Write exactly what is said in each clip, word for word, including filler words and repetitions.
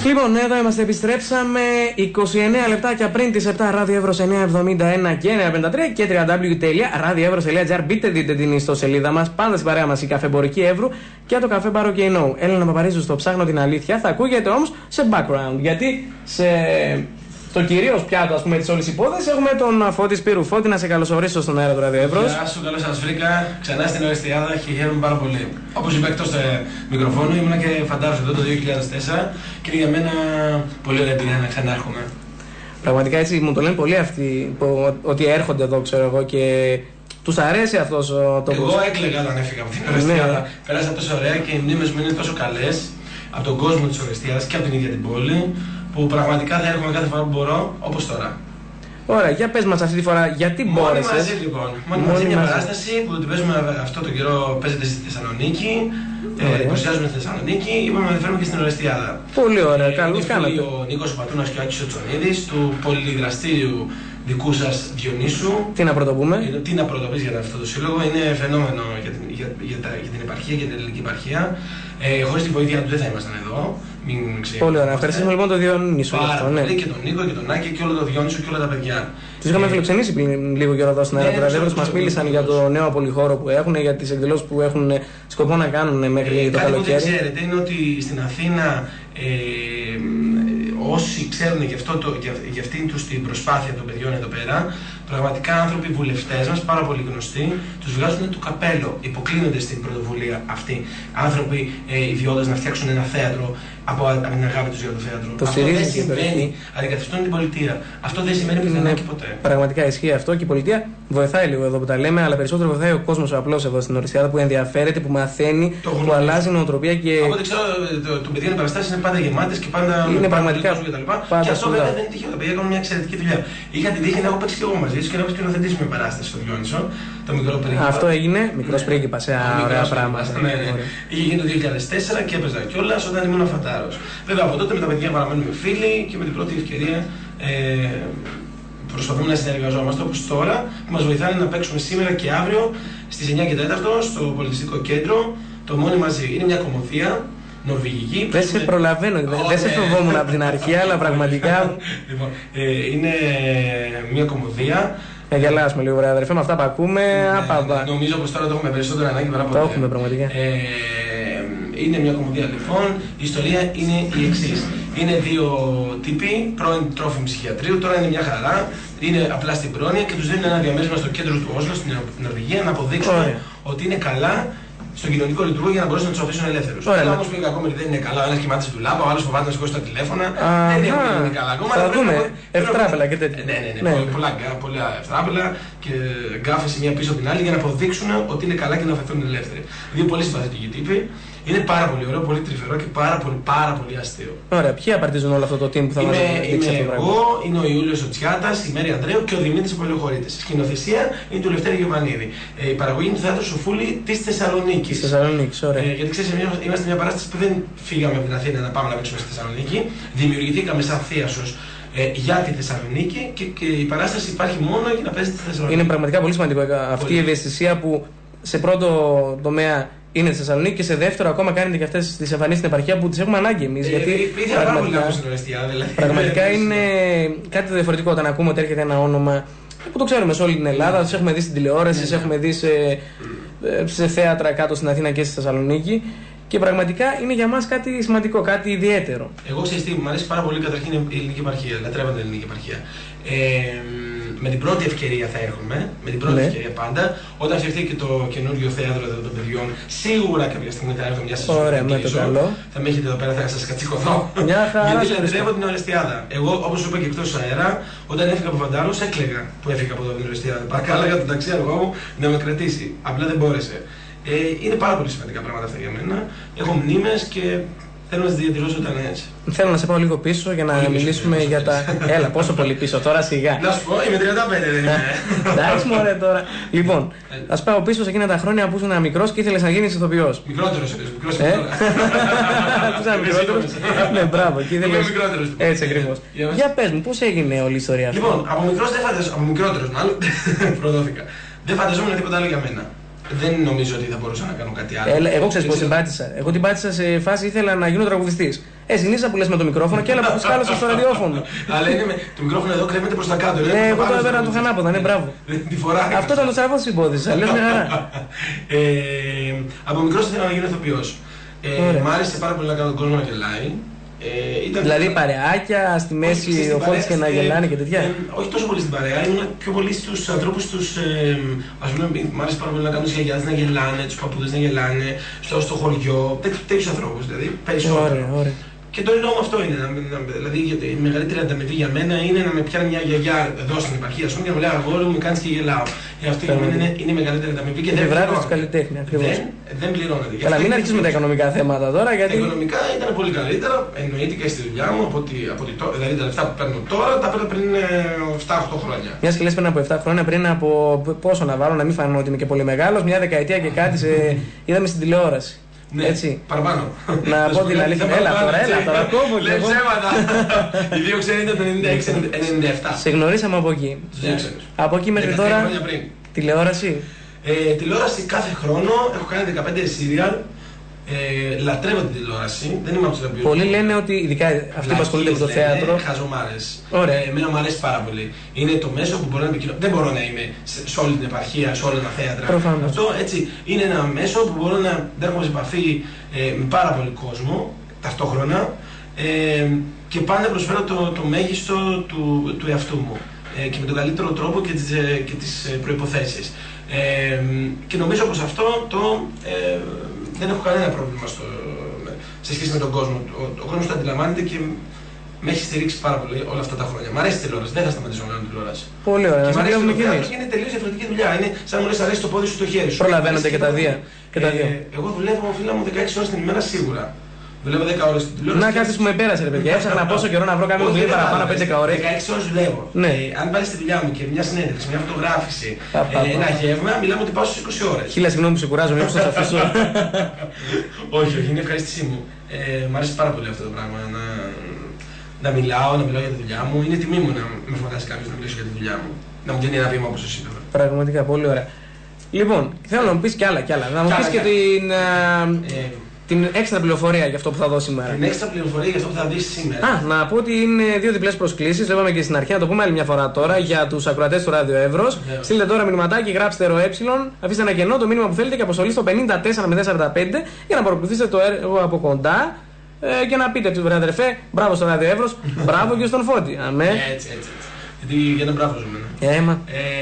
Λοιπόν, εδώ είμαστε, επιστρέψαμε είκοσι εννέα λεπτάκια πριν τις επτά. Ράδιο Εύρος εννιακόσια εβδομήντα ένα και εννιακόσια πενήντα τρία και double-u double-u double-u τελεία ραδιοεύρος τελεία τζι άρ. Μπείτε, δείτε την ιστοσελίδα μας. Πάντα στην παρέα μας η καφεμπορική Εύρου και το καφέ Μπάρο και Know. Έλενα Παπαρίζου στο Ψάχνω την Αλήθεια. Θα ακούγεται όμως σε background. Γιατί σε το κυρίως πιάτο, ας πούμε, της όλης υπόθεσης έχουμε τον Φώτη Σπύρου. Φώτη, να σε καλωσορίσω στον αέρα του Ράδιο Εύρος. Γεια σου, καλώς σας βρήκα. Ξανά στην Ορεστιάδα και χαίρομαι πάρα πολύ. Όπως είπα, εκτός μικροφώνου, ήμουν και φαντάρος εδώ το δύο χιλιάδες τέσσερα και είναι για μένα πολύ ωραία εμπειρία να ξανάρχομαι. Πραγματικά έτσι μου το λένε πολλοί αυτοί που, ότι έρχονται εδώ, ξέρω εγώ, και τους αρέσει αυτός ο τόπος. Εγώ έκλαιγα όταν έφυγα από την Ορεστιάδα. Ναι. Πέρασα τόσο ωραία και οι μνήμες μου είναι τόσο καλές από τον κόσμο της Ορεστιάδας και από την ίδια την πόλη, που πραγματικά θα έρχομαι κάθε φορά που μπορώ, όπως τώρα. Ωραία, για πες μας αυτή τη φορά, γιατί μπόρεσες. Μόνοι μαζί λοιπόν. Μόνοι μαζί μια παράσταση που την παίζουμε αυτό το καιρό, παίζεται στη Θεσσαλονίκη. Ε, Παρουσιάζουμε στη Θεσσαλονίκη, είπαμε να τη φέρουμε και στην Ορεστιάδα. Πολύ ωραία, καλώς κάνατε. Ο Νίκος Πατούνας και ο Άκης ο Τσονίδης, του πολυδραστήριου δικού σας Διονύσου. Τι να πρωτοπούμε. Ε, τι να πρωτοπείς για αυτό το σύλλογο, είναι φαινόμενο για την, για, για, τα, για την επαρχία, για την ελληνική επαρχία. Ε, χωρίς τη βοήθεια του δεν θα ήμασταν εδώ. Μην πολύ ωραία. Ευχαριστούμε λοιπόν τον Διονύσο για αυτό. Ναι. Και τον Νίκο και τον Άκη και όλο τον Διονύσο και όλα τα παιδιά. Τους είχαμε φιλοξενήσει πριν λίγο καιρό εδώ στην αέρα του Ραδίου. Μας μίλησαν για το νέο πολυχώρο που έχουν, για τις εκδηλώσεις που έχουν σκοπό να κάνουν μέχρι ε, το καλοκαίρι. Κάτι που δεν ξέρετε είναι ότι στην Αθήνα ε, όσοι ξέρουν για, αυτό το, για, για αυτήν τους την προσπάθεια των παιδιών εδώ πέρα, πραγματικά άνθρωποι βουλευτές μας, πάρα πολύ γνωστοί, τους βγάζουν το καπέλο, υποκλίνονται στην πρωτοβουλία αυτή. Άνθρωποι ε, ιδιώτες να φτιάξουν ένα θέατρο από, από την αγάπη τους για το θέατρο. Το αυτό δεν συμβαίνει, αντικαθιστούν την πολιτεία. Αυτό δεν σημαίνει πουθενά και ποτέ. Πραγματικά ισχύει αυτό και η πολιτεία βοηθάει λίγο εδώ που τα λέμε, αλλά περισσότερο βοηθάει ο κόσμος ο απλός εδώ στην Ορεστιάδα που ενδιαφέρεται, που μαθαίνει, που αλλάζει νοοτροπία και. Από ό,τι ξέρω, το, το παιδιών οι παραστάσεις είναι πάντα γεμάτες και πάντα είναι πραγματικά. Και, και αυτό βέβαια δεν είναι τυχαίο. Τα παιδιά κάνουν μια εξαιρετική δουλειά. Είχα την τύχη να έχω παίξει και εγώ μαζί του και να έχω σκηνοθετήσει μια παράσταση στο Διόνυσο, το μικρό πρίγκιπα. Αυτό έγινε, μικρός πρίγκιπα, σε ωραία πράγματα. Ναι, ναι. Είχε γίνει το δύο χιλιάδες τέσσερα και έπαιζα κιόλας όταν ήμουν φαντάρος. Βέβαια από τότε με τα παιδιά παραμένουμε φίλοι και με την πρώτη ευκαιρία ε, προσπαθούμε να συνεργαζόμαστε όπως τώρα, που μας βοηθάνε να παίξουμε σήμερα και αύριο στις εννιά και τέσσερα στο Πολιτιστικό Κέντρο, το Μόνοι Μαζί. Είναι μια κομμωδία νορβηγική. Δεν σε προλαβαίνω, oh, δεν σε φοβόμουν από την αρχή, αλλά πραγματικά. Λοιπόν, ε, είναι μια κομμωδία. Να γελάσουμε λίγο, βρε αδερφέ, με αυτά που ακούμε. Ναι, νομίζω πως τώρα το έχουμε περισσότερο ανάγκη παρά ποτέ. Το έχουμε πραγματικά. Ε, είναι μια κομμωδία λοιπόν. Η ιστορία είναι η εξής. Είναι δύο τύποι, πρώην τρόφιμοι ψυχιατρίου, τώρα είναι μια χαρά. Είναι απλά στην πρόνοια και τους δίνουν ένα διαμέρισμα στο κέντρο του Όσλο, στην Νορβηγία, να αποδείξουν Ωραία. ότι είναι καλά στον κοινωνικό λειτουργό για να μπορέσουν να τους αφήσουν ελεύθερους. Αλλά όμως που είναι ακόμα δεν είναι καλά, ο ένας κοιμάται στην τουλάπα, ο άλλος φοβάται να σηκώσει τα τηλέφωνα. Δεν είναι καλά ακόμα. Θα δούμε ευτράπελα και τέτοια. Ναι, ναι, ναι, πολλά, πολλά ευτράπελα και γκάφες η μία πίσω από την άλλη για να αποδείξουν ότι είναι καλά και να αφαιθούν ελεύθεροι. Δύο πολύ συμπαθητικοί τύποι. Είναι πάρα πολύ ωραίο, πολύ τρυφερό και πάρα πολύ, πάρα πολύ αστείο. Ωραία, ποιοι απαρτίζουν όλο αυτό το team που θα μας δείξει αυτό το πράγμα? Εγώ, είναι ο Ιούλιος ο Τσιάτας, η Μέρη Ανδρέου και ο Δημήτρης ο Πολιοχωρίτης. Η σκηνοθεσία είναι του Λευτέρη Γεωβανίδη. Ε, η παραγωγή είναι του Θεάτρου Σοφούλη της Θεσσαλονίκης. Της Θεσσαλονίκης, ωραία. Ε, γιατί ξέρεις, είμαστε μια παράσταση που δεν φύγαμε από την Αθήνα να πάμε να παίξουμε στη Θεσσαλονίκη. Δημιουργηθήκαμε σαν θίασος ε, για τη Θεσσαλονίκη και, και η παράσταση υπάρχει μόνο για να παίζει στη Θεσσαλονίκη. Είναι πραγματικά πολύ σημαντικό αυτή η ευαισθησία που σε πρώτο τομέα είναι στη Θεσσαλονίκη και σε δεύτερο ακόμα κάνετε και αυτές τις εμφανίσεις στην επαρχία που τις έχουμε ανάγκη εμείς. Ε, γιατί ε, πραγματικά, δηλαδή. πραγματικά είναι κάτι διαφορετικό όταν ακούμε ότι έρχεται ένα όνομα που το ξέρουμε σε όλη την Ελλάδα, τις έχουμε δει στην τηλεόραση, τις έχουμε δει σε, σε θέατρα κάτω στην Αθήνα και στη Θεσσαλονίκη. Και πραγματικά είναι για μας κάτι σημαντικό, κάτι ιδιαίτερο. Εγώ ξέρεις τι, μου αρέσει πάρα πολύ καταρχήν η ελληνική επαρχία, λατρεύω την ελληνική επαρχία. Ε, με την πρώτη ευκαιρία θα έρχομαι, με την πρώτη ναι. ευκαιρία πάντα. Όταν φτιαχτεί και το καινούριο θέατρο εδώ των παιδιών, σίγουρα κάποια στιγμή θα έρθω μια σας Ωραία, με το καλό. Θα με έχετε εδώ πέρα, θα σας κατσικωθώ. Μια χαρά. Γιατί λατρεύω την Ορεστιάδα. Εγώ, όπως σου είπα και εκτός αέρα, όταν έφυγα από Φαντάρος, έκλαιγα που έφυγα από εδώ την Ορεστιάδα. Παρακάλαγα τον ταξιάρχο μου να με κρατήσει. Απλά δεν μπόρεσε. Ε, είναι πάρα πολύ σημαντικά πράγματα αυτά για μένα. Έχω μνήμες και θέλω να τις διατηρώ ζωντανές. Θέλω να σε πάω λίγο πίσω για να πολύ μιλήσουμε πίσω, για τα. Έλα, πόσο πολύ πίσω τώρα, σιγά. Να σου πω, είμαι τριάντα πέντε, δεν είμαι. Εντάξει, μωρέ τώρα. Λοιπόν, α πάω πίσω σε εκείνα τα χρόνια που ήσουν μικρός και ήθελες να γίνεις ηθοποιός. Μικρότερος, μικρός είμαι τώρα. Ήσουν μικρότερος. Ναι, μπράβο, εκεί δεν είμαι μικρότερος. Έτσι ακριβώς. Για πες μου, πώς έγινε όλη η ιστορία αυτή? Λοιπόν, από μικρός δεν φανταζόμουν, από μικρότερος μάλλον, προδόθηκα. Δεν φανταζόμουν τίποτα άλλο για μένα. Δεν νομίζω ότι θα μπορούσα να κάνω κάτι άλλο. Ε, εγώ ξέρω πώς την πάτησα. Εγώ την πάτησα σε φάση ήθελα να γίνω τραγουδιστής. Ε, συνήθιζα που λες με το μικρόφωνο και έλα που σκάλωσα στο ραδιόφωνο. Αλλά είναι με, το μικρόφωνο εδώ κρέμεται προς τα κάτω. Ε, εγώ το έβαινα το χανάποδα, ναι, μπράβο. Αυτό ήταν το στραβό τη υπόθεση. Λες μια χαρά. Από μικρός ήθελα να γίνω ηθοποιός. Μ' άρεσε πάρα πολύ να κάνω τον κόσμο να γελάει. Ε, ήταν δηλαδή παρεάκια, στη μέση ο φώτης και να γελάνε και τέτοια. Ε, όχι τόσο πολύ στην παρέα, ήμουν πιο πολύ στους ανθρώπους τους. Ε, ας πούμε, μ' άρεσε πάρα πολύ να κάνω τους γιαγιάδες να γελάνε, τους παππούδες να γελάνε, στο, στο χωριό, τέτοιους ανθρώπους δηλαδή, περισσότερο. Ωραία, ωραία. Και το εννοώ αυτό είναι, να, να, δηλαδή γιατί η μεγαλύτερη ανταμοιβή για μένα είναι να με πιάνει μια γιαγιά εδώ στην επαρχία ας πούμε, και να μου λέει αγόρι μου, με κάνεις και γελάω. Ε, αυτή για μένα είναι, είναι η μεγαλύτερη ανταμοιβή και δεν πληρώνεται. του καλλιτέχνη, ακριβώς. Δεν, δεν πληρώνεται. Καλά, μην αρχίσουμε τα οικονομικά θέματα τώρα. Γιατί... Τα οικονομικά ήταν πολύ καλύτερα, εννοείται και στη δουλειά μου, από ότι, από ότι, δηλαδή τα λεφτά που παίρνω τώρα τα παίρνω πριν επτά οκτώ χρόνια. Μια και λες πριν από επτά χρόνια, πριν από πόσο να βάλω, να μην φανώ ότι είμαι και πολύ μεγάλος, μια δεκαετία και κάτι σε... είδαμε στην τηλεόραση. Ναι, έτσι. Παραπάνω. Να πω την αλήθεια. Έλα τώρα, έλα τώρα. Κόβω και εγώ. Οι δύο ξένοι ήταν το ενενήντα έξι ενενήντα επτά. Σε γνωρίσαμε από εκεί. Από εκεί μέχρι τώρα. Τηλεόραση. Ε, τηλεόραση κάθε χρόνο. Έχω κάνει δεκαπέντε σύριαλ. Ε, λατρεύω την τηλεόραση. Δεν είμαι από τους ηθοποιούς. Πολλοί λένε ότι, ειδικά αυτοί που ασχολούνται με το θέατρο. Χαζομάρες. Ε, εμένα μου αρέσει πάρα πολύ. Είναι το μέσο που μπορεί να επικοινωνήσω. Δεν μπορώ να είμαι σε, σε όλη την επαρχία, σε όλα τα θέατρα. Προφανώς. Αυτό έτσι είναι ένα μέσο που μπορώ να έρχομαι σε επαφή ε, με πάρα πολύ κόσμο ταυτόχρονα ε, και πάντα προσφέρω το, το μέγιστο του, του εαυτού μου ε, και με τον καλύτερο τρόπο και τις, ε, και τις προϋποθέσεις. Ε, και νομίζω πως αυτό το. Ε, δεν έχω κανένα πρόβλημα στο, σε σχέση με τον κόσμο. Ο, ο κόσμος το αντιλαμβάνεται και με έχει στηρίξει πάρα πολύ όλα αυτά τα χρόνια. Μ' αρέσει η τηλεόραση, δεν θα σταματήσω να κάνω τηλεόραση. Πολύ ωραία. Και μ' αρέσει το θέατρο και είναι τελείως διαφορετική δουλειά. Είναι σαν να μου λες αρέσει το πόδι σου το χέρι σου. Προλαβαίνονται και τα δύο. Ε, εγώ δουλεύω, φίλα μου, δεκαέξι ώρες την ημέρα σίγουρα. Δουλεύω δέκα ώρες την τηλεόραση. Να κάτι που με πέρασε, ρε παιδιά. Έψαχνα πόσο καιρό να βρω κάποιο που δουλεύει παραπάνω από έντεκα ώρες. δεκαέξι ώρες δουλεύω. Ναι. Ε, αν πάρει τη δουλειά μου και μια συνέντευξη, μια φωτογράφηση, ε, ένα γεύμα, μιλάμε ότι πάω στις είκοσι ώρες. Χίλια συγγνώμη που σε κουράζω, μήπως θα σε αφήσω. Όχι, όχι, είναι ευχαρίστησή μου. Ε, μ' αρέσει πάρα πολύ αυτό το πράγμα. Να, να μιλάω, να μιλάω για τη δουλειά μου. Είναι τιμή μου να με φωνάζει κάποιος να μιλήσω για τη δουλειά μου. Να μου δίνει ένα βήμα όπως εσύ τώρα. Πραγματικά, πολύ ωραία. Λοιπόν, θέλω να μου πεις κι άλλα κι άλλα. Να μου πεις και την. Ε, την έξτρα πληροφορία για αυτό που θα δω σήμερα. Την έξτρα πληροφορία για αυτό που θα δεις σήμερα. Α, να πω ότι είναι δύο διπλές προσκλήσεις. Το είπαμε και στην αρχή, να το πούμε άλλη μια φορά τώρα για τους ακροατές του Ράδιο Εύρος. Yeah. Στείλτε τώρα μηνυματάκι, γράψτε ρο ε, αφήστε ένα κενό, το μήνυμα που θέλετε και αποστολή στο πενήντα τέσσερα μηδέν σαράντα πέντε για να παρακολουθήσετε το έργο από κοντά ε, και να πείτε, βρε αδερφέ, μπράβο στο Ράδιο Εύρος, μπράβο και στον Φώτη. Αμέ. Έτσι, έτσι, έτσι. Γιατί για να μπράβο ζούμε. Έμα.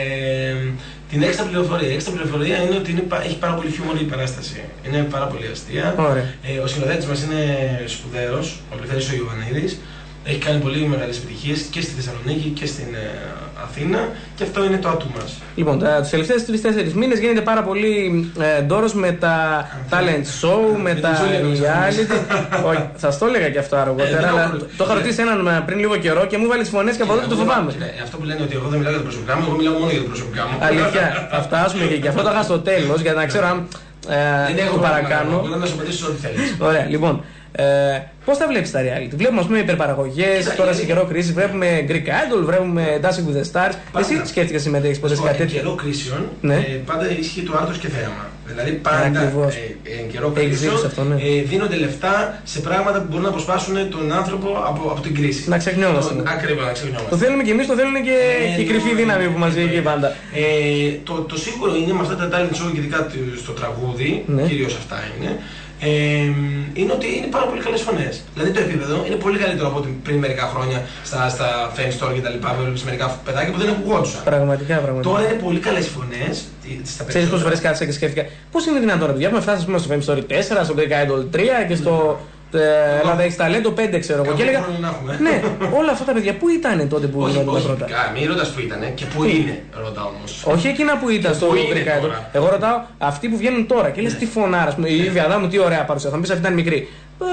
Ε, Την έξτρα πληροφορία. Η έξτρα πληροφορία είναι ότι είναι, έχει πάρα πολύ χιούμορ η παράσταση. Είναι πάρα πολύ αστεία. Ε, ο σκηνοθέτης μας είναι σπουδαίος, ο Πληθέρης ο Ιωαννίδης. Έχει κάνει πολύ μεγάλες επιτυχίες και στη Θεσσαλονίκη και στην ε, Αθήνα και αυτό είναι το άτομο μας. Λοιπόν, τους τελευταίους τρεις τέσσερις μήνες γίνεται πάρα πολύ ε, ντόρος με τα talent show, με, με τα reality. Όχι, σας το έλεγα και αυτό αργότερα, ε, αλλά το, το είχα ρωτήσει έναν πριν λίγο καιρό και μου βάλει τις φωνές και από τότε το φοβάμαι. Ε, αυτό που λένε ότι εγώ δεν μιλάω για το προσωπικά μου, εγώ μιλάω μόνο για το προσωπικά μου. Αλήθεια, θα φτάσουμε και, και αυτό το είχα στο τέλος για να ξέρω αν ε, το παρακάνω. Μπορώ να σου απαντήσω ό,τι θέλεις. Ωραία, λοιπόν. Ε, πώς τα βλέπεις τα reality? Βλέπουμε ας πούμε υπερπαραγωγές, τώρα σε καιρό κρίσης, βλέπουμε Greek Idol, βλέπουμε Dancing with the Stars. Πάντα. Εσύ σκέφτηκες συμμετέχεις ποτέ σε κάτι τέτοιο? Εν καιρό κρίσεων, ναι. ε, πάντα ισχύει το άρτος και θέαμα. Δηλαδή πάντα ε, εν καιρό κρίσεων ναι. ε, δίνονται λεφτά σε πράγματα που μπορούν να αποσπάσουν τον άνθρωπο από, από την κρίση. Να ξεχνιόμαστε. Ακριβώς, να ξεχνιόμαστε. Το θέλουμε και εμείς, το θέλουν και ε, η κρυφή δύναμη που μας βγήκε πάντα. Ε, το, το σίγουρο είναι με αυτά τα talent show και ειδικά στο τραγούδι, ναι. Κυρίως αυτά είναι. Ε, είναι ότι είναι πάρα πολύ καλές φωνές. Δηλαδή το επίπεδο είναι πολύ καλύτερο από ό,τι πριν μερικά χρόνια στα, στα Fame Store και τα λοιπά. Βλέπεις μερικά παιδάκια που δεν ακουγόντουσαν. Πραγματικά, πραγματικά. Τώρα είναι πολύ καλές φωνές. Ξέρεις πόσες φορές κάθισα και σκέφτηκα πώς είναι δυνατόν να παιδιά έχουμε φτάσει στο Fame Story τέσσερα, στο Greek Idol τρία και στο. Ελλάδα έχει ταλέντο πέντε, ξέρω εγώ. Και έλεγα. Ναι, όλα αυτά τα παιδιά πού ήταν τότε που γινόταν τα πρώτα? Μην ρωτάς που ήταν και πού είναι, ρωτάω όμως. Όχι εκείνα που ήταν στο Greek Idol. Εγώ ρωτάω αυτοί που βγαίνουν τώρα και λες τι φωνάρα. Η Ιβιαδά μου τι ωραία παρουσία. Θα μου πει αυτή ήταν μικρή.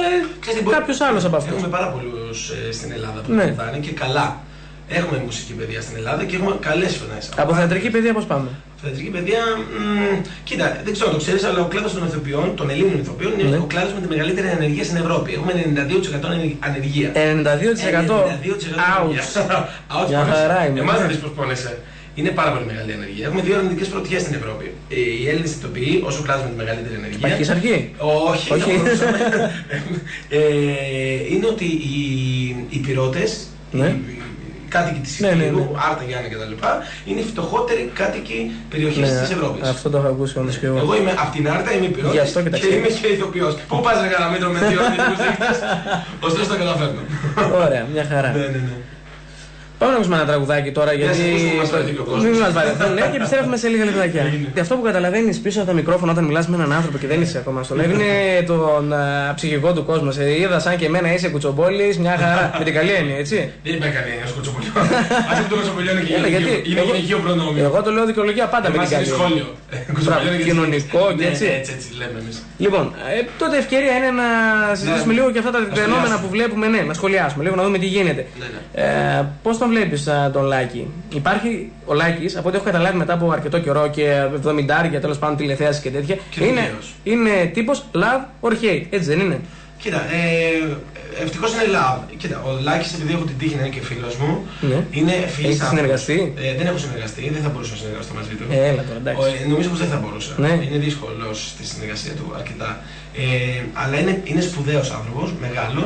Κάποιο άλλο από αυτού. Έχουμε πάρα πολλού στην Ελλάδα που βοηθάνε και καλά. Έχουμε μουσική παιδεία στην Ελλάδα και έχουμε καλές φωνές. Από θεατρική παιδεία πώς πάμε? Θεατρική παιδεία, μ, κοίτα, δεν ξέρω αν το ξέρεις, αλλά ο κλάδος των ηθοποιών, των Ελλήνων ηθοποιών, είναι ναι. ο κλάδος με τη μεγαλύτερη ανεργία στην Ευρώπη. Έχουμε ενενήντα δύο τοις εκατό ανεργία. ενενήντα δύο τοις εκατό. ενενήντα δύο τοις εκατό Άουτς. Για χαρά είμαι. Εμάς δεν δεις πώς πόνεσαι. Είναι πάρα πολύ μεγάλη ενέργεια. Έχουμε δύο αρνητικές πρωτιές στην Ευρώπη. Οι Έλληνες συνειδητοποιεί, όσο κλάδος με τη μεγαλύτερη ενέργεια. Υπάρχει αρχή. Όχι, όχι. ε, είναι ότι οι, οι πυρώτες, ναι. οι, οι κάτοικοι της Ιταλού, ναι, ναι, ναι. Άρτα, Γιάννη κτλ. Είναι οι φτωχότεροι κάτοικοι περιοχές ναι, της Ευρώπης. Αυτό το έχω ακούσει όμως και εγώ. Εγώ είμαι από την Άρτα, είμαι πυρώτης και, και είμαι και ηθοποιός. Πού πας να κάνω μέτρο με δύο αρνητικούς δείκτες, ωστόσο το καταφέρνω. Ωραία, μια χαρά. ναι, ναι, ναι. Πάμε να ακούσουμε ένα τραγουδάκι τώρα γιατί. Μην μας βαρεθούν, ναι, και επιστρέφουμε σε λίγα λεπτάκια. Αυτό που καταλαβαίνεις πίσω από το μικρόφωνο όταν μιλάς με έναν άνθρωπο και δεν είσαι ακόμα στο live είναι τον ψυχικό του κόσμο. Σε είδα σαν και εμένα είσαι κουτσομπόλης, μια χαρά. Με την καλή έννοια, έτσι. Δεν υπάρχει καλή έννοια, κουτσομπολιό. Αν το κουτσομπολιό είναι γυναικείο προνόμιο. Εγώ το λέω δικαιολογία πάντα με την καλή έννοια. Κοινωνικό και έτσι. Έτσι λέμε εμείς. Λοιπόν, τότε ευκαιρία είναι να συζητήσουμε λίγο και αυτά τα φαινόμενα που βλέπουμε, ναι, να σχολιάσουμε λίγο, να δούμε τι γίνεται. Πώς τον βλέπεις τον Λάκη? Υπάρχει ο Λάκης, από ό,τι έχω καταλάβει μετά από αρκετό καιρό και εβδομηντάρια τέλος πάντων τηλεθέαση και τέτοια, και είναι, είναι τύπος love or hate, έτσι δεν είναι? Κοίτα, ε, ευτυχώς είναι love. Κοίτα, ο Λάκης, επειδή έχω την τύχη να είναι και φίλος μου, ναι. είναι φίλος. Έχεις συνεργαστεί? Ε, δεν έχω συνεργαστεί, δεν θα μπορούσα να συνεργαστώ μαζί του. Ε, έλα τώρα, εντάξει. Ε, νομίζω πως δεν θα μπορούσα. Ναι. Είναι δύσκολος στη συνεργασία του αρκετά. Ε, αλλά είναι, είναι σπουδαίος άνθρωπος, μεγάλος.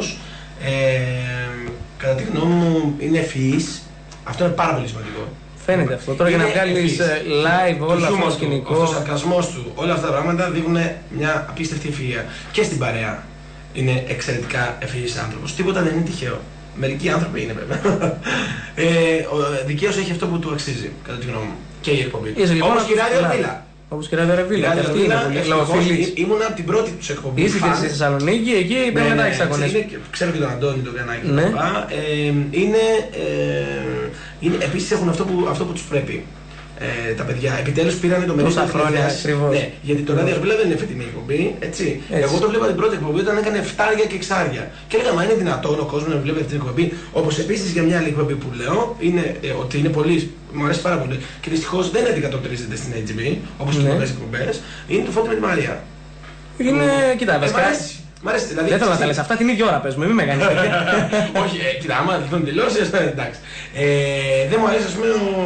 Ε, κατά τη γνώμη μου είναι ευφυής. Αυτό είναι πάρα πολύ σημαντικό. Φαίνεται αυτό. Τώρα είναι για να βγάλεις live όλο αυτό το σκηνικό. Ο σαρκασμός του, όλα αυτά τα πράγματα δείχνουν μια απίστευτη ευφυΐα. Και στην παρέα είναι εξαιρετικά ευφυής άνθρωπος. Τίποτα δεν είναι τυχαίο. Μερικοί άνθρωποι είναι βέβαια. ε, δικαίως έχει αυτό που του αξίζει, κατά τη γνώμη μου. Και η εκπομπή. Όπως και η Ράδιο Βίλα. Όπως και η Ράδιο Ρεβίλα. Αυτή είναι πολύ. Ήμουν από την πρώτη τους εκπομπή. Είσαι και στη Θεσσαλονίκη, εκεί πρέπει να έχεις αγωνίες. Ξέρω και τον Αντώνη, τον Κανάκη κλπ. Είναι. Επίσης έχουν αυτό που, αυτό που τους πρέπει. Ε, τα παιδιά επιτέλους πήραν το μερίδιο της τηλεθέασης. Ναι, γιατί το Ράδιο Αρβίλα δεν είναι φετινή εκπομπή, έτσι. έτσι. Εγώ το βλέπα την πρώτη εκπομπή όταν έκανε φτάρια και εξάρια. Και έλεγα, μα είναι δυνατόν ο κόσμος να βλέπει αυτή την εκπομπή? Όπως επίσης για μια άλλη εκπομπή που λέω, είναι ε, ότι είναι πολύ. Μου αρέσει πάρα πολύ. Και δυστυχώς δεν αντικατοπτρίζεται στην έιτς μπι, όπως και πολλές εκπομπές. Είναι το Φώτη με τη Μαρία. Είναι. Κοιτά, βασικά. Μ' αρέσει, δηλαδή, δεν θέλω να τα λες αυτά την ίδια ώρα, πες μου, μην με κάνεις τέτοια. Όχι, ε, κοίτα, άμα δεν τελειώσει, εντάξει. Ε, δεν μου αρέσει, ας πούμε, ο,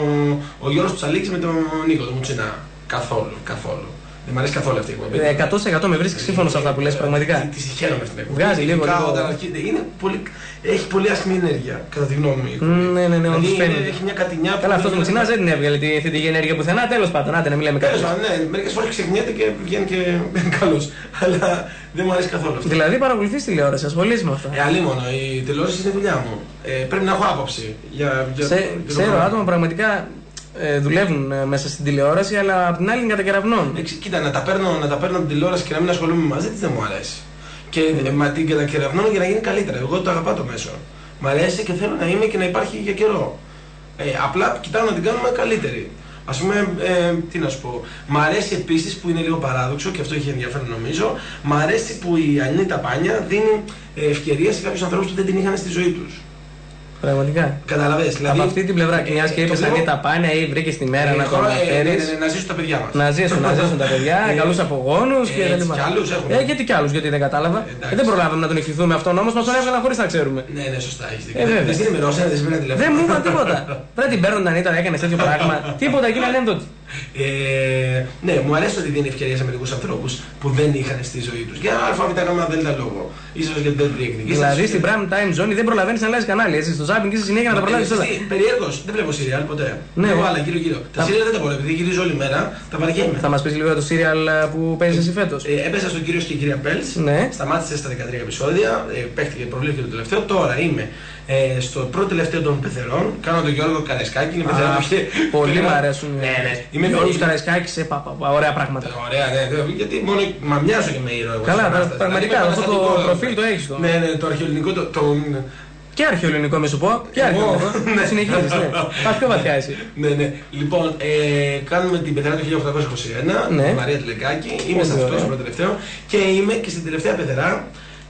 ο Γιώργος Ψαλίξης με τον Νίκο, τον Μουτσινά. Καθόλου, καθόλου. Δεν μου αρέσει καθόλου αυτή η εκπομπή. εκατό τοις εκατό με βρίσκει σύμφωνο σε αυτά που λες, πραγματικά. Τη συγχαίρομαι αυτή την εκπομπή. Βγάζει λίγο. Είναι πολύ, έχει πολύ άσχημη ενέργεια, κατά τη γνώμη μου. Ναι, ναι, ναι, δηλαδή, έχει μια κατηνιά που. Καλά, αυτό το Μουτσινά δεν την έβγαλε τη θετική ενέργεια πουθενά, τέλος πάντων. Άντε να μιλάμε κάτι. Ναι, μερικές φορές ξεχνιέται και βγαίνει και καλός. Αλλά δεν μου αρέσει καθόλου αυτό. Δηλαδή παρακολουθείς τηλεόραση, ασχολείσαι με αυτά? Ε, αλίμονο, η τηλεόραση είναι δουλειά μου. Ε, πρέπει να έχω άποψη. Για, για Σε, ξέρω άτομα πραγματικά ε, δουλεύουν ε, μέσα στην τηλεόραση, αλλά απ' την άλλη είναι κατακεραυνών. Ε, κοίτα, να τα παίρνω, να τα παίρνω από την τηλεόραση και να μην ασχολούμαι μαζί της δεν μου αρέσει. Και mm. μα την κατακεραυνώνω για να γίνει καλύτερα. Εγώ το αγαπάω το μέσο. Μ' αρέσει και θέλω να είμαι και να υπάρχει για καιρό. Ε, απλά κοιτάω να την κάνουμε καλύτερη. Ας πούμε, ε, τι να σου πω. Μ' αρέσει επίσης που είναι λίγο παράδοξο και αυτό έχει ενδιαφέρον νομίζω. Μ' αρέσει που η Ανίτα Πάνια δίνει ευκαιρία σε κάποιους ανθρώπους που δεν την είχαν στη ζωή τους. Πραγματικά. Καταλαβες. Δηλαδή, από αυτή την πλευρά, και μιας και είπες Ανίτα Πάνια ή βρήκες τη μέρα ε, να το αναφέρεις. Ε, ε, να ζήσουν τα παιδιά μας. Να ζήσουν, να ζήσουν τα παιδιά, καλούς απογόνους και δεν λοιπά. Και άλλους έχουμε. Ε, γιατί κι άλλους, γιατί δεν κατάλαβα. Ε, δεν προλάβαμε να τον ευχηθούμε αυτόν όμως, μας τον έβγαλαν χωρίς να ξέρουμε. Ναι, ναι, σωστά. Έχεις δίκιο. Δεν την ενημερώσανε, δεν πήραν τηλέφωνο. Δεν μου είπαν τίποτα. Δεν την παίρνουν Ανίτα, έκανε τέτοιο πράγμα. Τίποτα, εκεί να λένε τότε. Ε, ναι, μου αρέσει ότι δίνει ευκαιρία σε μερικούς ανθρώπους που δεν είχαν στη ζωή τους. Για αλφαβήτα γάμα δέλτα λόγο. Ίσως γιατί δεν διεκδικείς. Δηλαδή στην prime time zone δεν προλαβαίνεις να αλλάζεις κανάλι. Έτσι, στο zapping είσαι συνέχεια να τα προλάβεις όλα. Περιέργως, δεν βλέπω serial ποτέ. Ναι, εγώ άλλα γύρω-γύρω. Τα serial δεν τα μπορώ, επειδή γυρίζω όλη μέρα, τα βαριέμαι. Θα μας πεις λίγο για το serial που παίζεις εσύ φέτος? Ε, έπαιζα στον Κύριος και η Κυρία Πέλς. Ναι. Σταμάτησε στα δεκατρία επεισόδια. Ε, παίχτηκε, προβλήθηκε το τελευταίο. Τώρα είμαι ε, στο πρώτο τελευταίο των Πεθερών. Κάνω τον Γιώργο Καραϊσκάκη. Είναι πεθερά του και. Πολύ μ' αρέσουν. Ναι, ναι. Είμαι Γιώργος Καραϊσκάκης, ε, πα, πα, ωραία πράγματα. Ωραία, ναι, ναι, γιατί μόνο μα μοιάζω και με ήρωα. Καλά, πραγματικά αυτό το προφίλ το έχεις. Ναι, ναι, το αρχαιοελληνικό το. το... Και αρχαιοελληνικό, με σου πω. Και αρχαιοελληνικό. Ναι, συνεχίζεις, ναι. Πας πιο βαθιά εσύ. Ναι, ναι. Λοιπόν, ε, κάνουμε την πεθερά του χίλια οκτακόσια είκοσι ένα, ναι. Μαρία Τηλεκάκη. Είμαι σε αυτό το τελευταίο και είμαι και στην τελευταία πεθερά.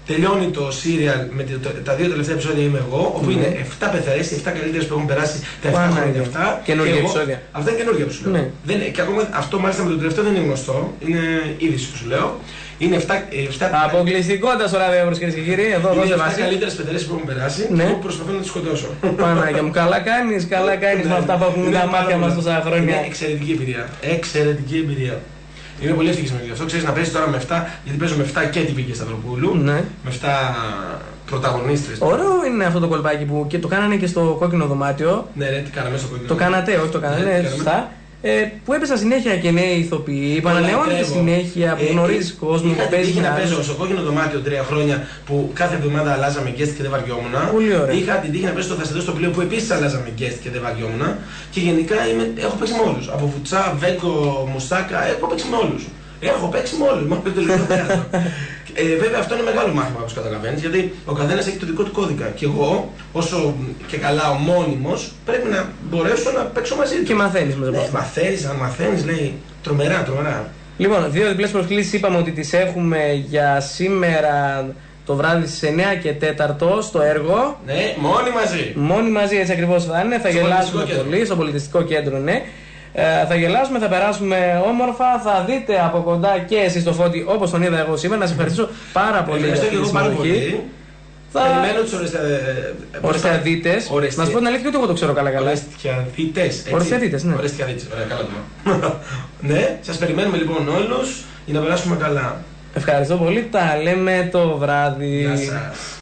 Τελειώνει το serial με το, τα δύο τελευταία επεισόδια είμαι εγώ, όπου mm. είναι εφτά πεθαρές, οι εφτά καλύτερες που έχουν περάσει τα εφτά χρόνια αυτά. Καινούργια επεισόδια. Αυτά είναι καινούργια που σου λέω. Ναι. Δεν, και ακόμα αυτό μάλιστα με το τελευταίο δεν είναι γνωστό, είναι είδηση που σου λέω. Είναι εφτά. Αποκλειστικότητα στο ραδιόφωνο, κυρίε και κύριοι. Εδώ είναι εφτά καλύτερες πεθαρές που έχουν περάσει. Ναι. Και εγώ προσπαθώ να τις σκοτώσω. Πανάγια μου, καλά κάνεις, καλά κάνεις με αυτά που έχουν τα μάτια μας τόσα χρόνια. Είναι εξαιρετική εμπειρία. Εξαιρετική εμπειρία. Είμαι πολύ ευτυχισμένο γι' αυτό. Ξέρεις να παίζει τώρα με εφτά, γιατί παίζω με εφτά και την Πίκη Σταυροπούλου. Ναι. Με εφτά πρωταγωνίστρες. Ωραίο είναι αυτό το κολπάκι που και το κάνανε και στο κόκκινο δωμάτιο. Ναι, ναι, τι κάναμε στο κόκκινο. Το κάνατε, όχι το κάνανε, ναι, σωστά. Ε, που έπεσαν συνέχεια και νέοι ηθοποιοί, πανανεώνεται συνέχεια, που ε, γνωρίζει ε, κόσμο, που παίζει. Είχα να παίζω στο κόκκινο δωμάτιο τρία χρόνια που κάθε εβδομάδα αλλάζαμε guest και δεν βαριόμουν. Πολύ ωραία. Είχα την τύχη να παίζω στο Θασεντό στο πλοίο που επίσης αλλάζαμε guest και δεν βαριόμουν. Και γενικά είμαι, έχω παίξει με όλους. Από Βουτσά, Βέγκο, Μουστάκα, έχω παίξει με όλους. Έχω παίξει με όλους. Μόνο το ε, βέβαια αυτό είναι μεγάλο μάθημα όπως καταλαβαίνεις, γιατί ο καθένας έχει το δικό του κώδικα. Και εγώ, όσο και καλά ο μόνιμος, πρέπει να μπορέσω να παίξω μαζί του. Και μαθαίνεις μέσα από ναι, αυτό. Μαθαίνεις, αν μαθαίνεις, λέει τρομερά, τρομερά. Λοιπόν, δύο διπλές προσκλήσεις είπαμε ότι τις έχουμε για σήμερα το βράδυ στις εννιά και τέταρτο στο έργο. Ναι, μόνοι μαζί. Μόνοι μαζί, έτσι ακριβώς θα είναι. Θα γελάσουμε πολύ στο πολιτιστικό κέντρο, ναι. Ε, θα γελάσουμε, θα περάσουμε όμορφα, θα δείτε από κοντά και εσείς το Φώτη όπως τον είδα εγώ σήμερα. Να σας ευχαριστήσω πάρα πολύ για αυτή τη συμμετοχή. Θα... Περιμένω τους ορεστιαδίτες. Να σου πω την αλήθεια, ούτε εγώ το ξέρω καλά καλά. Ορεστιαδίτες. Ορεστιαδίτες, ναι. Ορεστιαδίτες, ωραία, καλά το ναι, σας περιμένουμε λοιπόν όλους για να περάσουμε καλά. Ευχαριστώ πολύ, τα λέμε το βράδυ. Γεια σας.